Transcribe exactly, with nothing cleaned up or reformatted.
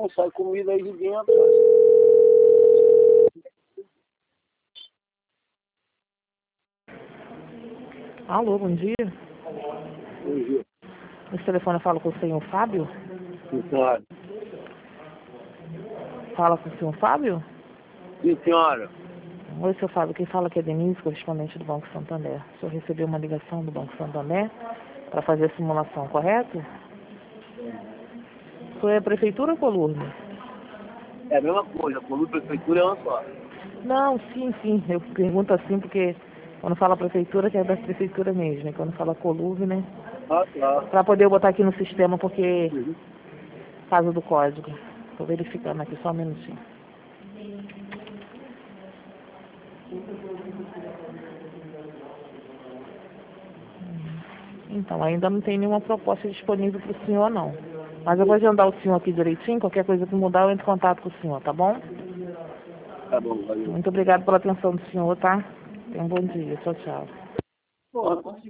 não sai comida aí de dentro. Alô, bom dia. Bom dia. Esse telefone fala com o senhor Fábio? Sim, senhora. Fala com o senhor Fábio? Sim, senhora. Oi, senhor Fábio. Quem fala aqui é Denise, correspondente do Banco Santander. O senhor recebeu uma ligação do Banco Santander para fazer a simulação, correto? Foi a prefeitura ou Colurno? É a mesma coisa, a coluna prefeitura é uma só. Não, sim, sim. Eu pergunto assim porque quando fala prefeitura, que é da prefeitura mesmo. E quando fala Colurno, né? Ah, tá. Para poder eu botar aqui no sistema, porque Uhum. caso do código. Estou verificando aqui, só um minutinho. Então, ainda não tem nenhuma proposta disponível para o senhor, não. Mas eu vou agendar o senhor aqui direitinho. Qualquer coisa que mudar, eu entro em contato com o senhor, tá bom? Tá bom, valeu. Muito obrigado pela atenção do senhor, tá? Tenha um bom dia. Tchau, tchau. Porra,